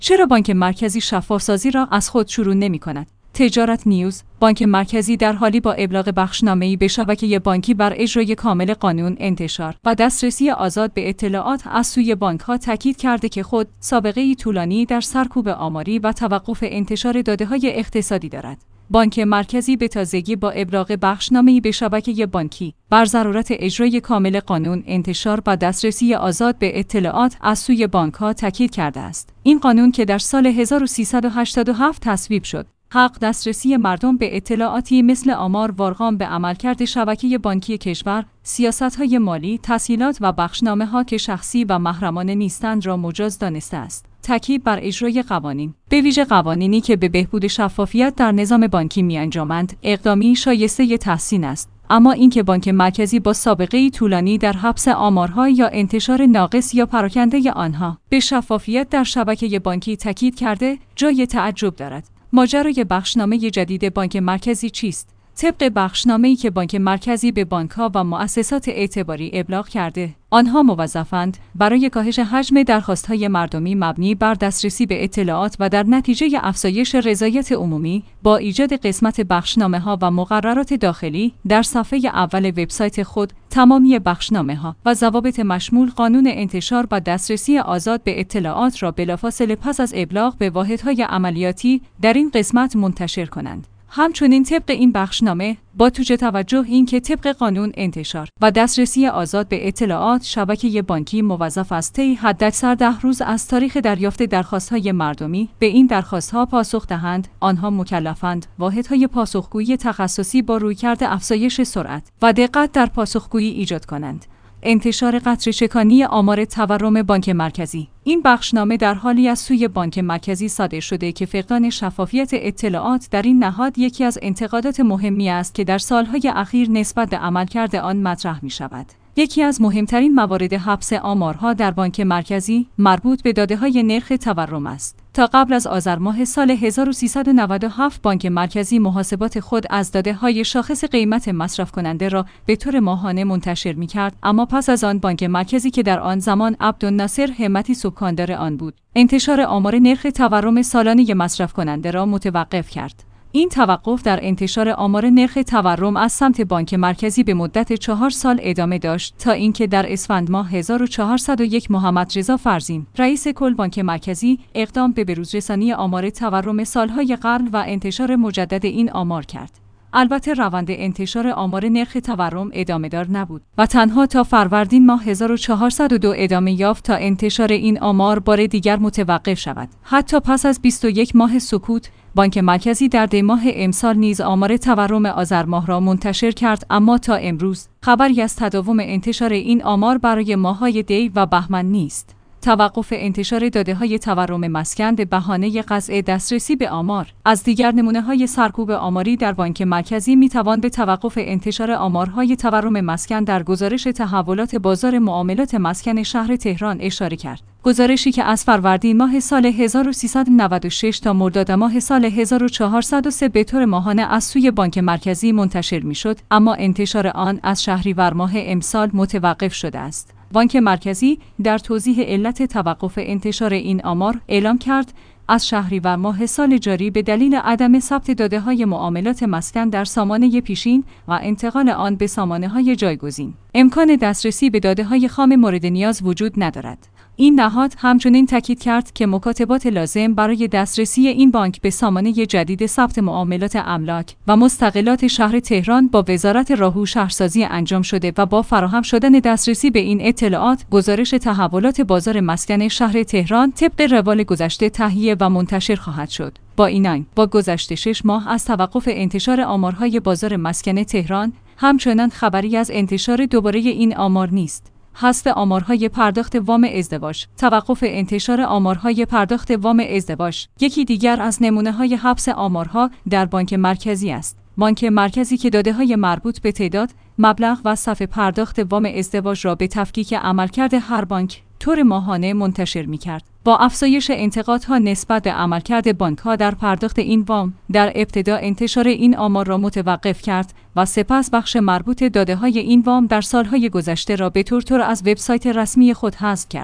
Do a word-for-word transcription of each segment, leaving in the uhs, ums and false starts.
چرا بانک مرکزی شفاف‌سازی را از خود شروع نمی‌کند؟ تجارت نیوز: بانک مرکزی در حالی با ابلاغ بخشنامه‌ای به شبکه بانکی بر اجرای کامل قانون، انتشار و دسترسی آزاد به اطلاعات از سوی بانک‌ها تاکید کرده که خود سابقه‌ای طولانی در سرکوب آماری و توقف انتشار داده‌های اقتصادی دارد. بانک مرکزی به تازگی با ابلاغ بخشنامه‌ای به شبکه بانکی بر ضرورت اجرای کامل قانون، انتشار و دسترسی آزاد به اطلاعات از سوی بانک‌ها تاکید کرده است. این قانون که در سال هزار و سیصد و هشتاد و هفت تصویب شد، حق دسترسی مردم به اطلاعاتی مثل آمار وارگام به عملکرد شبکه بانکی کشور، سیاست‌های مالی، تسهیلات و بخشنامه‌ها که شخصی و محرمانه نیستند را مجاز دانسته است. تاکید بر اجرای قوانین، به ویژه قوانینی که به بهبود شفافیت در نظام بانکی می‌انجامند، اقدامی شایسته تحسین است. اما اینکه بانک مرکزی با سابقه‌ای طولانی در حبس آمارها یا انتشار ناقص یا پراکنده آنها به شفافیت در شبکه بانکی تاکید کرده، جای تعجب دارد. ماجرای بخشنامه جدید بانک مرکزی چیست؟ طبق بخشنامه‌ای که بانک مرکزی به بانک‌ها و مؤسسات اعتباری ابلاغ کرده، آنها موظفند برای کاهش حجم درخواست‌های مردمی مبنی بر دسترسی به اطلاعات و در نتیجه افزایش رضایت عمومی با ایجاد قسمت بخشنامه‌ها و مقررات داخلی در صفحه اول وبسایت خود تمامی بخشنامه‌ها و ضوابط مشمول قانون انتشار و دسترسی آزاد به اطلاعات را بلافاصله پس از ابلاغ به واحدهای عملیاتی در این قسمت منتشر کنند. همچنین طبق این بخشنامه با توجه توجه این که طبق قانون انتشار و دسترسی آزاد به اطلاعات شبکه بانکی موظف است طی حداکثر ده روز از تاریخ دریافت درخواست‌های مردمی به این درخواست‌ها پاسخ دهند، آنها مکلفند واحدهای پاسخگویی تخصصی با رویکرد افزایش سرعت و دقت در پاسخگویی ایجاد کنند. انتشار قطره‌چکانی آمار تورم بانک مرکزی. این بخشنامه در حالی از سوی بانک مرکزی صادر شده که فقدان شفافیت اطلاعات در این نهاد یکی از انتقادات مهمی است که در سالهای اخیر نسبت به عملکرد آن مطرح می شود. یکی از مهمترین موارد حبس آمارها در بانک مرکزی مربوط به داده‌های نرخ تورم است. تا قبل از آذر ماه سال هزار و سیصد و نود و هفت بانک مرکزی محاسبات خود از داده‌های شاخص قیمت مصرف کننده را به طور ماهانه منتشر می‌کرد، اما پس از آن بانک مرکزی که در آن زمان عبدالناصر همتی سکاندار آن بود، انتشار آمار نرخ تورم سالانه مصرف کننده را متوقف کرد. این توقف در انتشار آمار نرخ تورم از سمت بانک مرکزی به مدت چهار سال ادامه داشت تا اینکه در اسفند ماه هزار و چهارصد و یک محمدرضا فرزین، رئیس کل بانک مرکزی، اقدام به بروزرسانی آمار تورم سالهای قبل و انتشار مجدد این آمار کرد. البته روند انتشار آمار نرخ تورم ادامه دار نبود و تنها تا فروردین ماه هزار و چهارصد و دو ادامه یافت تا انتشار این آمار بار دیگر متوقف شود. حتی پس از بیست و یک ماه سکوت، بانک مرکزی در دی ماه امسال نیز آمار تورم آذر ماه را منتشر کرد، اما تا امروز خبری از تداوم انتشار این آمار برای ماه‌های دی و بهمن نیست. توقف انتشار داده‌های تورم مسکن به بهانه قطع دسترسی به آمار. از دیگر نمونه‌های سرکوب آماری در بانک مرکزی می‌توان به توقف انتشار آمارهای تورم مسکن در گزارش تحولات بازار معاملات مسکن شهر تهران اشاره کرد. گزارشی که از فروردین ماه سال هزار و سیصد و نود و شش تا مرداد ماه سال هزار و چهارصد و سه به طور ماهانه از سوی بانک مرکزی منتشر می‌شد، اما انتشار آن از شهریور ماه امسال متوقف شده است. بانک مرکزی در توضیح علت توقف انتشار این آمار اعلام کرد از شهریور ماه سال جاری به دلیل عدم ثبت داده‌های معاملات مسکن در سامانه پیشین و انتقال آن به سامانه‌های جایگزین، امکان دسترسی به داده‌های خام مورد نیاز وجود ندارد. این نهاد همچنین تاکید کرد که مکاتبات لازم برای دسترسی این بانک به سامانه جدید ثبت معاملات املاک و مستغلات شهر تهران با وزارت راهو شهرسازی انجام شده و با فراهم شدن دسترسی به این اطلاعات، گزارش تحولات بازار مسکن شهر تهران طبق روال گذشته تهیه و منتشر خواهد شد. با اینان، با گذشت شش ماه از توقف انتشار آمارهای بازار مسکن تهران، همچنان خبری از انتشار دوباره این آمار نیست. حذف آمارهای پرداخت وام ازدواج. توقف انتشار آمارهای پرداخت وام ازدواج یکی دیگر از نمونه‌های حبس آمارها در بانک مرکزی است. بانک مرکزی که داده‌های مربوط به تعداد، مبلغ و صف پرداخت وام ازدواج را به تفکیک عملکرد هر بانک طور ماهانه منتشر می‌کرد. با افزایش انتقادها نسبت به عملکرد بانک‌ها در پرداخت این وام، در ابتدا انتشار این آمار را متوقف کرد و سپس بخش مربوط داده‌های این وام در سالهای گذشته را به طور طور از وبسایت رسمی خود حذف کرد.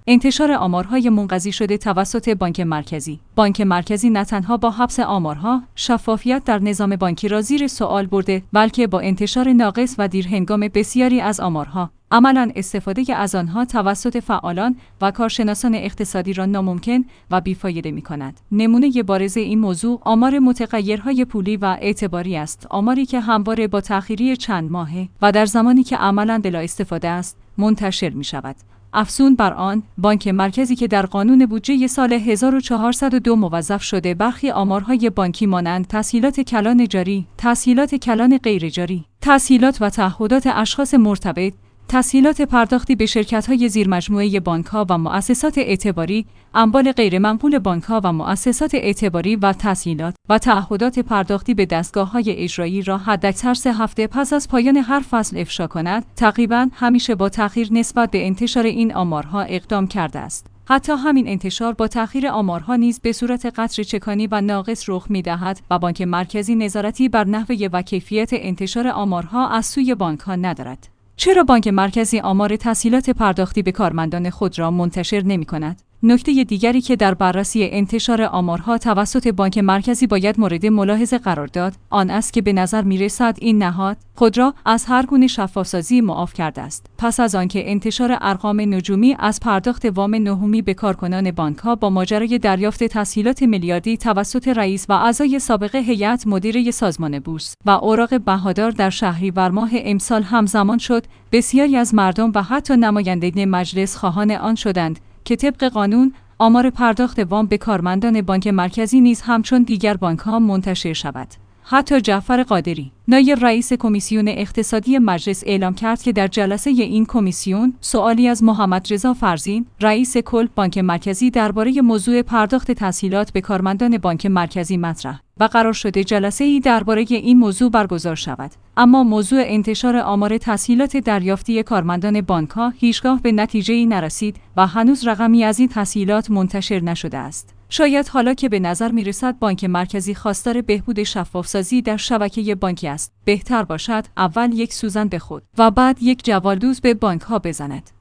انتشار آمارهای منقضی شده توسط بانک مرکزی. بانک مرکزی نه تنها با حبس آمارها، شفافیت در نظام بانکی را زیر سوال برده، بلکه با انتشار ناقص و دیرهنگام بسیاری از آمارها، عملاً استفاده از آنها توسط فعالان و کارشناسان اقتصادی را ناممکن و بیفایده می‌کند. نمونه بارز این موضوع آمار متغیرهای پولی و اعتباری است، آماری که همواره با تأخیری چند ماهه و در زمانی که عملاً بلا استفاده است، منتشر می‌شود. افزون بر آن، بانک مرکزی که در قانون بودجه سال هزار و چهارصد و دو موظف شده برخی آمارهای بانکی مانند تسهیلات کلان جاری، تسهیلات کلان غیر جاری، تسهیلات و تعهدات اشخاص مرتبط، تسهیلات پرداختی به شرکت‌های زیرمجموعه بانک‌ها و مؤسسات اعتباری، اموال غیرمنقول بانک‌ها و مؤسسات اعتباری و تسهیلات و تعهدات پرداختی به دستگاه‌های اجرایی را حداکثر سه هفته پس از پایان هر فصل افشا کند، تقریباً همیشه با تأخیر نسبت به انتشار این آمارها اقدام کرده است. حتی همین انتشار با تأخیر آمارها نیز به صورت قطر چکانی و ناقص رخ می‌دهد و بانک مرکزی نظارتی بر نحوه و کیفیت انتشار آمارها از سوی بانک‌ها ندارد. چرا بانک مرکزی آمار تسهیلات پرداختی به کارمندان خود را منتشر نمی‌کند؟ نکته دیگری که در بررسی انتشار آمارها توسط بانک مرکزی باید مورد ملاحظه قرار داد، آن است که به نظر می‌رسد این نهاد خود را از هر گونه شفافسازی معاف کرده است. پس از آنکه انتشار ارقام نجومی از پرداخت وام نهمی به کارکنان بانک‌ها با ماجرای دریافت تسهیلات میلیاردی توسط رئیس و اعضای سابق هیئت مدیره سازمان بورس و اوراق بهادار در شهریور ماه امسال همزمان شد، بسیاری از مردم و حتی نمایندگان مجلس خواهان آن شدند که طبق قانون آمار پرداخت وام به کارمندان بانک مرکزی نیز همچون دیگر بانک‌ها منتشر شود. حتی جعفر قادری، نایب رئیس کمیسیون اقتصادی مجلس اعلام کرد که در جلسه این کمیسیون سوالی از محمد رضا فرزین، رئیس کل بانک مرکزی درباره موضوع پرداخت تسهیلات به کارمندان بانک مرکزی مطرح و قرار شده جلسه‌ای درباره این موضوع برگزار شود. اما موضوع انتشار آمار تسهیلات دریافتی کارمندان بانک‌ها هیچگاه به نتیجه‌ای نرسید و هنوز رقمی از این تسهیلات منتشر نشده است. شاید حالا که به نظر می‌رسد بانک مرکزی خواستار بهبود شفافسازی در شبکه بانکی است، بهتر باشد اول یک سوزن به خود و بعد یک جوالدوز به بانک‌ها بزند.